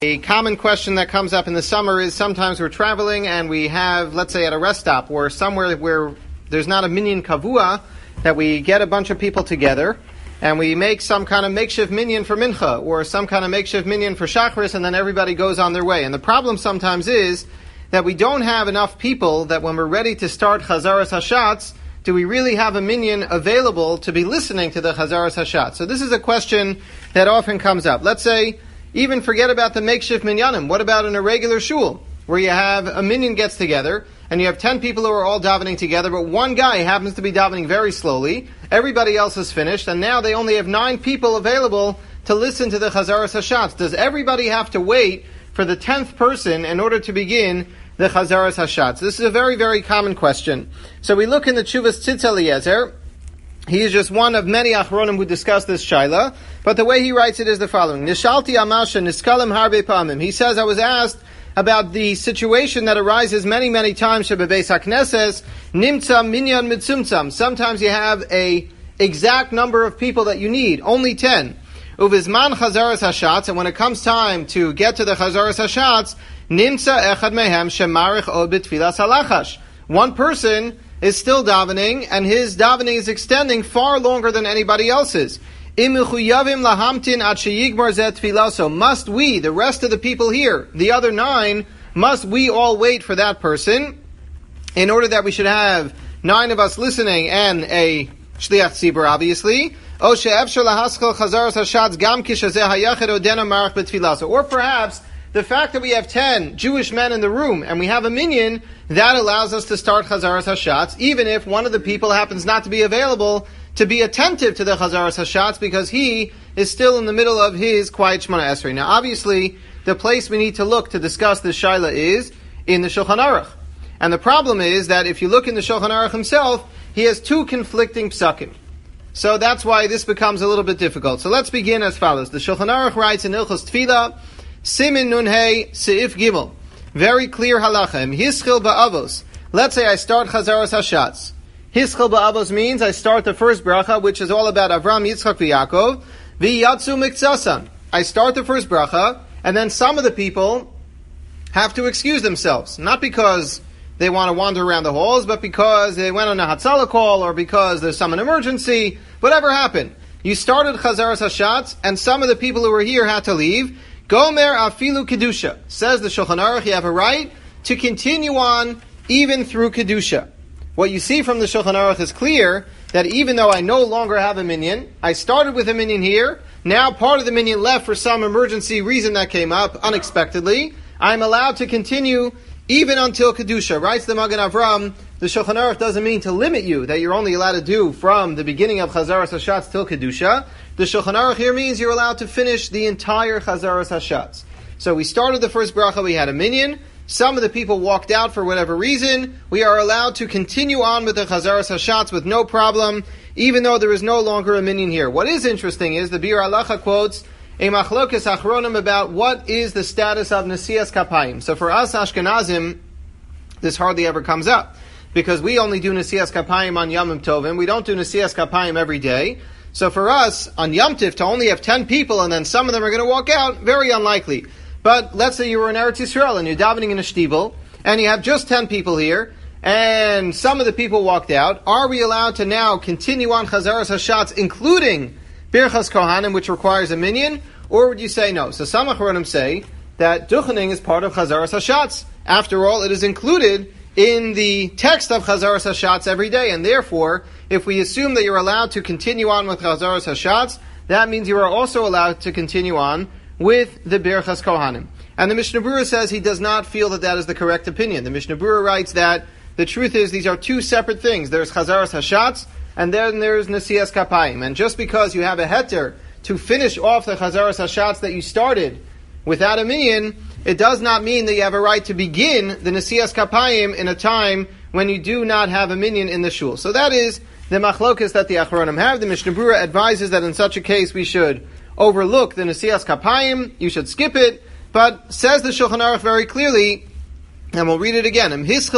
A common question that comes up in the summer is sometimes we're traveling and we have, let's say at a rest stop or somewhere where there's not a minyan kavua, that we get a bunch of people together and we make some kind of makeshift minyan for mincha or some kind of makeshift minyan for shachris, and then everybody goes on their way. And the problem sometimes is that we don't have enough people that when we're ready to start Chazaras Hashatz, do we really have a minyan available to be listening to the Chazaras Hashatz? So this is a question that often comes up. Let's say, even forget about the makeshift minyanim. What about in a regular shul, where you have a minyan gets together, and you have 10 people who are all davening together, but one guy happens to be davening very slowly, everybody else is finished, and now they only have 9 people available to listen to the Chazaras Hashatz. Does everybody have to wait for the 10th person in order to begin the Chazaras Hashatz? This is a very, very common question. So we look in the Tshuvas Tzitz Eliezer. He is just one of many achronim who discuss this shaila, but the way he writes it is the following. Nishalti amasha niskalim harbe pamim. He says, I was asked about the situation that arises many, many times, shebebeis hakneses, nimtza minyan mitzumtzam. Sometimes you have a exact number of people that you need, only 10. Uvizman chazaras hashatz, and when it comes time to get to the chazaras hashatz, nimtza echad mehem shemarich od b'tfilas halachash. One person is still davening, and his davening is extending far longer than anybody else's. So must we, the rest of the people here, the other 9, must we all wait for that person in order that we should have 9 of us listening and a shliach tzibur, obviously? Or perhaps the fact that we have 10 Jewish men in the room and we have a minyan, that allows us to start Chazaras Hashatz, even if one of the people happens not to be available to be attentive to the Chazaras Hashatz because he is still in the middle of his Quiet Shemona Esrei. Now, obviously, the place we need to look to discuss this shaila is in the Shulchan Aruch. And the problem is that if you look in the Shulchan Aruch himself, he has 2 conflicting psakim. So that's why this becomes a little bit difficult. So let's begin as follows. The Shulchan Aruch writes in Ilchos Tefillah, Simin Nun Hey Seif Gimel. Very clear halacha. Hischil ba'avos. Let's say I start Chazaras Hashatz. Hischil ba'avos means I start the first bracha, which is all about Avram, Yitzchak, V'Yakov. V'yatzu mikzasan. I start the first bracha, and then some of the people have to excuse themselves. Not because they want to wander around the halls, but because they went on a Hatzalah call, or because there's some emergency. Whatever happened. You started Chazaras Hashatz, and some of the people who were here had to leave. Gomer afilu kedusha. Says the Shulchan Aruch, you have a right to continue on even through kedusha. What you see from the Shulchan Aruch is clear that even though I no longer have a minyan, I started with a minyan here, now part of the minyan left for some emergency reason that came up unexpectedly, I'm allowed to continue even until kedusha. Writes the Magen Avram, the Shulchan Aruch doesn't mean to limit you, that you're only allowed to do from the beginning of Chazaras Hashatz till kedusha. The Shulchan Aruch here means you're allowed to finish the entire Chazaras Hashatz. So we started the first bracha, we had a minyan. Some of the people walked out for whatever reason. We are allowed to continue on with the Chazaras Hashatz with no problem, even though there is no longer a minyan here. What is interesting is the Bir Halacha quotes a machlokas achronim about what is the status of Nesias Kapayim. So for us Ashkenazim, this hardly ever comes up, because we only do Nesias Kapayim on Yom Tovim. We don't do Nesias Kapayim every day. So for us, on Yom Tiv, to only have 10 people and then some of them are going to walk out, very unlikely. But let's say you were in Eretz Yisrael and you're davening in a shtibel, and you have just 10 people here, and some of the people walked out. Are we allowed to now continue on Chazaras Hashatz, including Birchas Kohanim, which requires a minyan, or would you say no? So some achronim say that duchening is part of Chazaras Hashatz. After all, it is included in the text of Chazaras Hashatz every day, and therefore, if we assume that you're allowed to continue on with Chazaras Hashatz, that means you are also allowed to continue on with the Birchas Kohanim. And the Mishnah Berurah says he does not feel that that is the correct opinion. The Mishnah Berurah writes that the truth is these are 2 separate things. There's Chazaras Hashatz, and then there's Nesias Kapayim. And just because you have a heter to finish off the Chazaras Hashatz that you started without a minyan, it does not mean that you have a right to begin the Nesias Kapayim in a time when you do not have a minyan in the shul. So that is the machlokas that the achronim have. The Mishnah Berurah advises that in such a case we should overlook the Nesias Kapayim, you should skip it, but says the Shulchan Aruch very clearly, and we'll read it again, if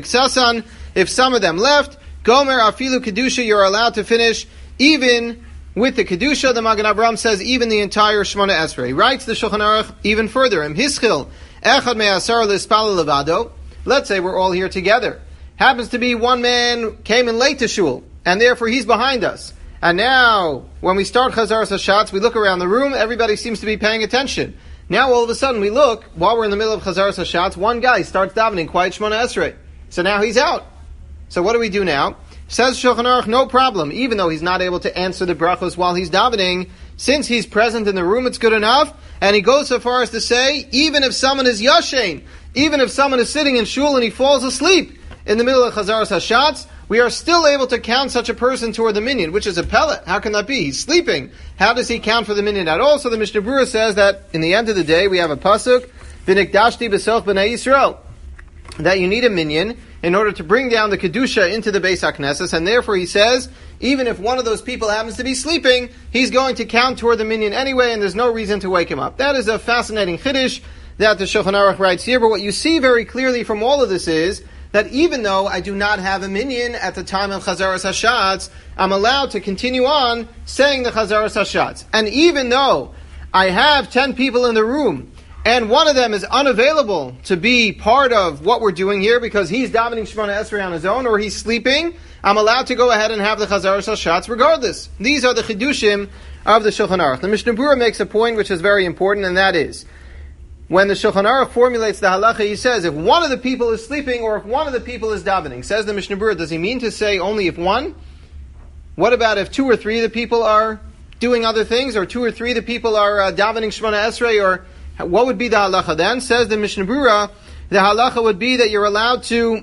some of them left, Gomer afilu kedusha, you're allowed to finish even with the Kedusha. The Magen Avraham says even the entire Shemona Esrei. He writes the Shulchan Aruch even further. Im hischil echad me'asar lispal levado. Let's say we're all here together. Happens to be one man came in late to shul, and therefore he's behind us. And now, when we start Chazaras HaShatz, we look around the room, everybody seems to be paying attention. Now all of a sudden we look, while we're in the middle of Chazaras HaShatz, one guy starts davening quiet Shemona Esrei. So now he's out. So what do we do now? Says Shulchan Aruch, no problem. Even though he's not able to answer the brachos while he's davening, since he's present in the room, it's good enough. And he goes so far as to say, even if someone is yashen, even if someone is sitting in shul and he falls asleep in the middle of Chazaras HaShatz, we are still able to count such a person toward the minyan, which is a pellet. How can that be? He's sleeping. How does he count for the minyan at all? So the Mishnah Berurah says that in the end of the day, we have a pasuk, V'nikdashti b'soch b'nei Yisrael, that you need a minyan in order to bring down the Kedusha into the Beis HaKnesses, and therefore he says, even if one of those people happens to be sleeping, he's going to count toward the minyan anyway, and there's no reason to wake him up. That is a fascinating chiddush that the Shulchan Aruch writes here, but what you see very clearly from all of this is that even though I do not have a minyan at the time of Chazaras HaShatz, I'm allowed to continue on saying the Chazaras HaShatz. And even though I have 10 people in the room, and one of them is unavailable to be part of what we're doing here because he's davening Shemona Esrei on his own or he's sleeping, I'm allowed to go ahead and have the Chazaras HaShatz regardless. These are the Chidushim of the Shulchan Aruch. The Mishnah Berurah makes a point which is very important, and that is, when the Shulchan Aruch formulates the halacha, he says, if one of the people is sleeping or if one of the people is davening, says the Mishnah Berurah, does he mean to say only if one? What about if 2 or 3 of the people are doing other things, or 2 or 3 of the people are davening Shemona Esrei, or what would be the halacha then? Says the Mishnah Berurah, the halacha would be that you're allowed to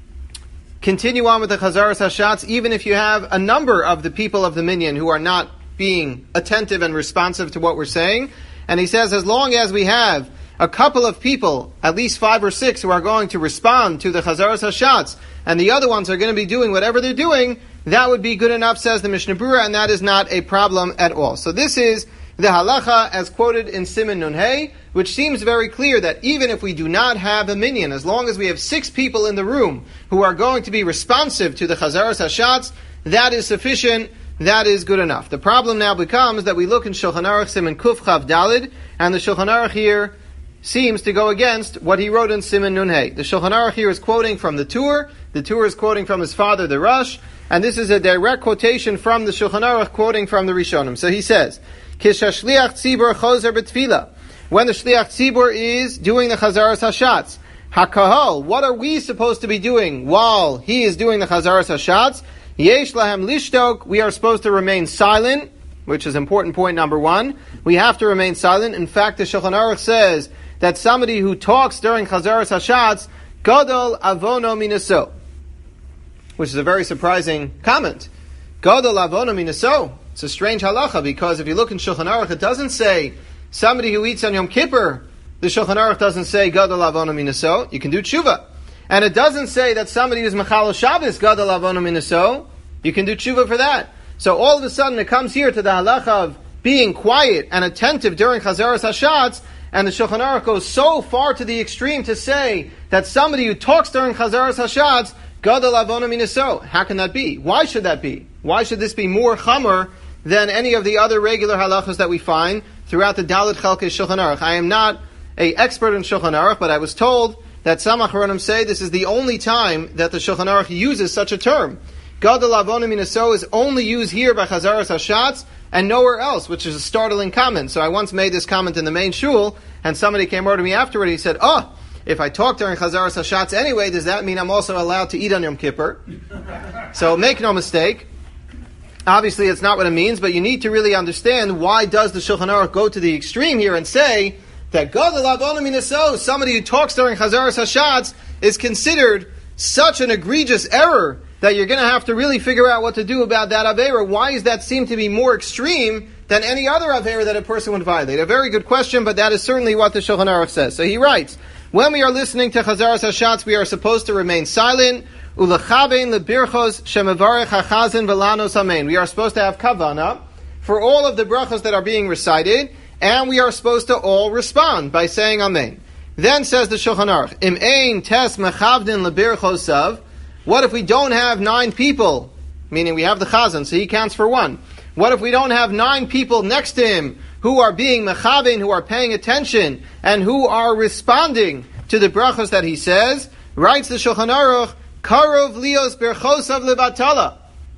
continue on with the Chazaras HaShatz even if you have a number of the people of the minyan who are not being attentive and responsive to what we're saying. And he says as long as we have a couple of people, at least 5 or 6, who are going to respond to the Chazaras HaShatz, and the other ones are going to be doing whatever they're doing, that would be good enough, says the Mishnah Berurah, and that is not a problem at all. So this is the halacha as quoted in Siman Nun Hey, which seems very clear that even if we do not have a minyan, as long as we have 6 people in the room who are going to be responsive to the Chazaras HaShatz, that is sufficient, that is good enough. The problem now becomes that we look in Shulchan Aruch Siman Kuf Chav Dalid, and the Shulchan Aruch here seems to go against what he wrote in Siman Nun Hey. The Shulchan Aruch here is quoting from the Tur is quoting from his father, the Rosh, and this is a direct quotation from the Shulchan Aruch quoting from the Rishonim. So he says, Kishashliach tzibur chozer b'tfila, when the Shliach Tzibur is doing the Chazaras HaShatz, HaKahal, what are we supposed to be doing while he is doing the Chazaras HaShatz? Yesh lahem lishtok, we are supposed to remain silent, which is important point number 1. We have to remain silent. In fact, the Shulchan Aruch says that somebody who talks during Chazaras HaShatz, Gadol avono minaso, which is a very surprising comment. Gadol avono minaso. It's a strange halacha, because if you look in Shulchan Aruch, it doesn't say somebody who eats on Yom Kippur. The Shulchan Aruch doesn't say Gadol avono minaso. You can do tshuva. And it doesn't say that somebody who's Mechal Shabbos, Gadol avono minaso. You can do tshuva for that. So all of a sudden it comes here to the halacha of being quiet and attentive during Chazaras HaShatz, and the Shulchan Aruch goes so far to the extreme to say that somebody who talks during Chazaras HaShatz, Gadol avono minaso. How can that be? Why should that be? Why should this be more chamer than any of the other regular halachas that we find throughout the Dalit Chelkei Shulchan Aruch? I am not an expert in Shulchan Aruch, but I was told that some Acharonim say this is the only time that the Shulchan Aruch uses such a term. Gadol avono minaso is only used here by Chazaras HaShatz and nowhere else, which is a startling comment. So I once made this comment in the main shul, and somebody came over to me afterward and he said, if I talk during Chazaras HaShatz anyway, does that mean I'm also allowed to eat on Yom Kippur? So make no mistake, obviously it's not what it means, but you need to really understand why does the Shulchan Aruch go to the extreme here and say that Gadol avono minaso, somebody who talks during Chazaras HaShatz, is considered such an egregious error that you're going to have to really figure out what to do about that Aveira. Why does that seem to be more extreme than any other Aveira that a person would violate? A very good question, but that is certainly what the Shulchan Aruch says. So he writes, when we are listening to Chazaras HaShatz, we are supposed to remain silent. Ulechabein lebirchos shemavarech hachazan velanos amen. We are supposed to have kavana for all of the brachos that are being recited, and we are supposed to all respond by saying amen. Then says the Shulchan Aruch, im ein tes mechavdin lebirchosav. What if we don't have 9 people? Meaning we have the chazan, so he counts for 1. What if we don't have 9 people next to him who are being mechavein, who are paying attention, and who are responding to the brachos that he says? Writes the Shulchan Aruch, Karov lios berchosav levatala.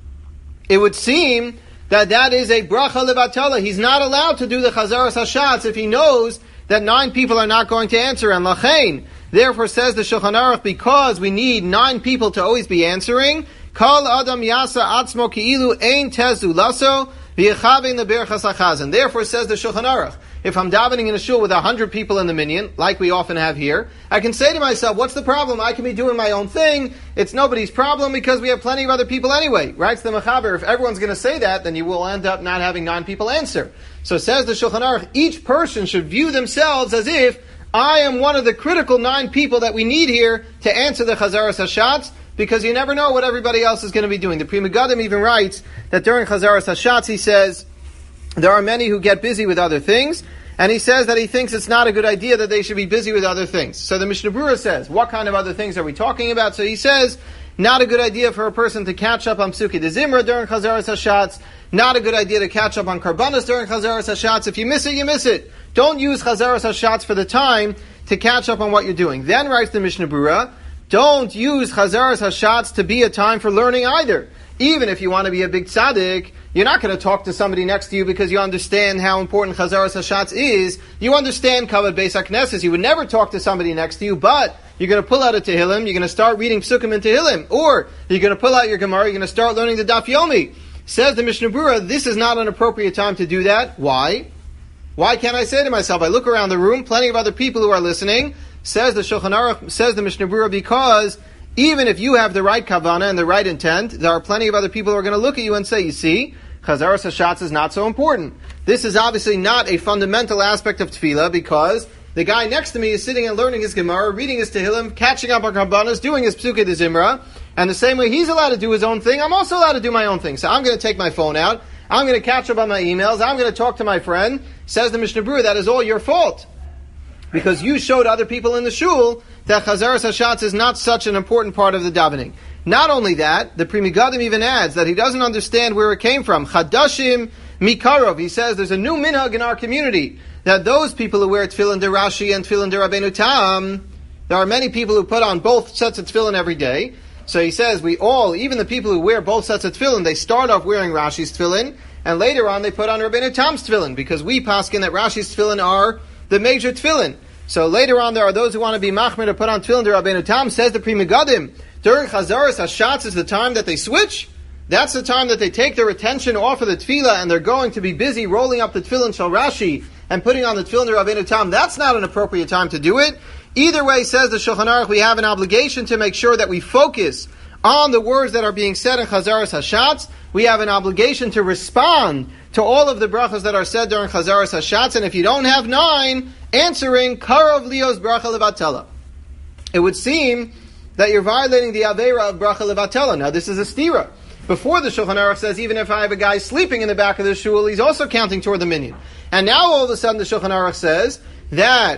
It would seem that is a bracha levatala. He's not allowed to do the chazaras hashatz if he knows that 9 people are not going to answer. And lachein, therefore says the Shulchan Aruch, because we need 9 people to always be answering, Kol adam yasa atzmo ki'ilu ein tezu laso v'yechavein leberchas hachazan. Therefore says the Shulchan Aruch, if I'm davening in a shul with 100 people in the minyan, like we often have here, I can say to myself, what's the problem? I can be doing my own thing. It's nobody's problem because we have plenty of other people anyway. Writes the Mechaber, if everyone's going to say that, then you will end up not having 9 people answer. So says the Shulchan Aruch, each person should view themselves as if I am one of the critical 9 people that we need here to answer the Chazaras Hashatz, because you never know what everybody else is going to be doing. The Pri Megadim even writes that during Chazaras Hashatz, he says, there are many who get busy with other things, and he says that he thinks it's not a good idea that they should be busy with other things. So the Mishnah Berurah says, what kind of other things are we talking about? So he says, not a good idea for a person to catch up on Psukei de Zimra during Chazaras Hashatz, not a good idea to catch up on Karbanos during Chazaras Hashatz. If you miss it, you miss it. Don't use Chazaras Hashatz for the time to catch up on what you're doing. Then writes the Mishnah Berurah, don't use Chazaras Hashatz to be a time for learning either. Even if you want to be a big tzaddik, you're not going to talk to somebody next to you because you understand how important Chazaras Hashatz is. You understand Kavod Beis HaKnesses. You would never talk to somebody next to you, but you're going to pull out a Tehillim, you're going to start reading Psukim in Tehillim, or you're going to pull out your Gemara, you're going to start learning the Daf Yomi. Says the Mishnah Berurah, this is not an appropriate time to do that. Why? Why can't I say to myself, I look around the room, plenty of other people who are listening. Says the Shulchan Aruch, says the Mishnah Berurah, because even if you have the right kavanah and the right intent, there are plenty of other people who are going to look at you and say, you see, Chazaras Hashatz is not so important. This is obviously not a fundamental aspect of tefillah, because the guy next to me is sitting and learning his Gemara, reading his Tehillim, catching up on Karbanos, doing his Psukei de Zimra, and the same way he's allowed to do his own thing, I'm also allowed to do my own thing. So I'm going to take my phone out, I'm going to catch up on my emails, I'm going to talk to my friend. Says the Mishnah Berurah, that is all your fault. Because you showed other people in the shul that Chazaras Hashatz is not such an important part of the davening. Not only that, the Pri Megadim even adds that he doesn't understand where it came from. Chadashim mikarov. He says there's a new minhag in our community that those people who wear tefillin de Rashi and tefillin de Rabbeinu Tam, there are many people who put on both sets of tefillin every day. So he says we all, even the people who wear both sets of tefillin, they start off wearing Rashi's tefillin, and later on they put on Rabbeinu Tam's tefillin, because we paskin that Rashi's tefillin are the major tefillin. So later on there are those who want to be machmir to put on tefillin de Rabbeinu Tam. Says the Pri Megadim, during Chazaras Hashatz is the time that they switch. That's the time that they take their attention off of the tefillah and they're going to be busy rolling up the tefillin shel Rashi and putting on the tefillin de Rabbeinu Tam. That's not an appropriate time to do it. Either way, says the Shulchan Aruch, we have an obligation to make sure that we focus on the words that are being said in Chazaras Hashatz. We have an obligation to respond to all of the brachas that are said during Chazaras Hashatz. And if you don't have 9, answering Karov lios bracha levatela. It would seem that you're violating the Aveira of bracha levatela. Now this is a stira. Before the Shulchan Aruch says, even if I have a guy sleeping in the back of the shul, he's also counting toward the minyan. And now all of a sudden the Shulchan Aruch says that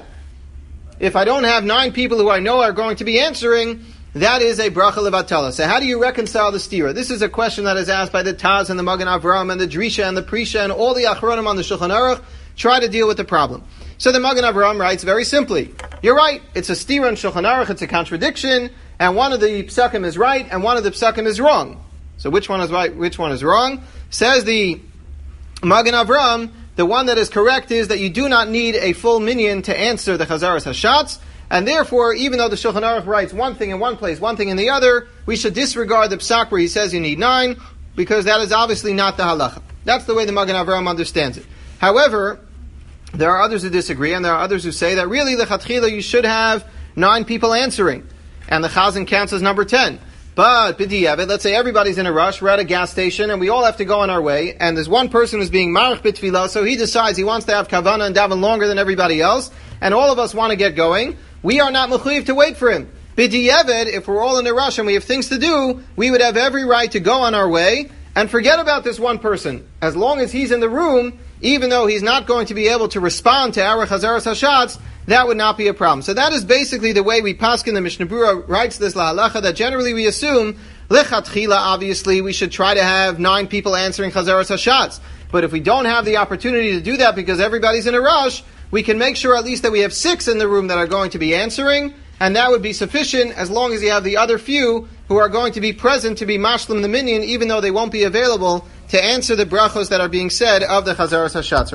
if I don't have 9 people who I know are going to be answering, that is a bracha levatela. So how do you reconcile the stira? This is a question that is asked by the Taz and the Magen Avraham and the Drisha and the Prisha and all the Achronim on the Shulchan Aruch. Try to deal with the problem. So the Magen Avraham writes very simply, you're right, it's a stira in Shulchan Aruch, it's a contradiction, and one of the psakim is right, and one of the psakim is wrong. So which one is right, which one is wrong? Says the Magen Avraham, the one that is correct is that you do not need a full minyan to answer the Chazaras Hashatz, and therefore, even though the Shulchan Aruch writes one thing in one place, one thing in the other, we should disregard the psak where he says you need 9, because that is obviously not the halacha. That's the way the Magen Avraham understands it. However, there are others who disagree, and there are others who say that really, lechatchila, you should have 9 people answering, and the chazan counts as number 10. But, b'diavad, let's say everybody's in a rush, we're at a gas station, and we all have to go on our way, and there's one person who's being marach b'tfilah, so he decides he wants to have kavanah and daven longer than everybody else, and all of us want to get going. We are not mechuyev to wait for him. B'diavad, if we're all in a rush and we have things to do, we would have every right to go on our way, and forget about this one person. As long as he's in the room, even though he's not going to be able to respond to our Chazaras Hashatz, that would not be a problem. So that is basically the way we paskin. The Mishnah Berurah writes this lahalacha, that generally we assume, lechatchila, obviously, we should try to have 9 people answering Chazaras Hashatz. But if we don't have the opportunity to do that because everybody's in a rush, we can make sure at least that we have 6 in the room that are going to be answering, and that would be sufficient as long as you have the other few who are going to be present to be mashlim the minyan, even though they won't be available to answer the brachos that are being said of the Chazaras Hashatz.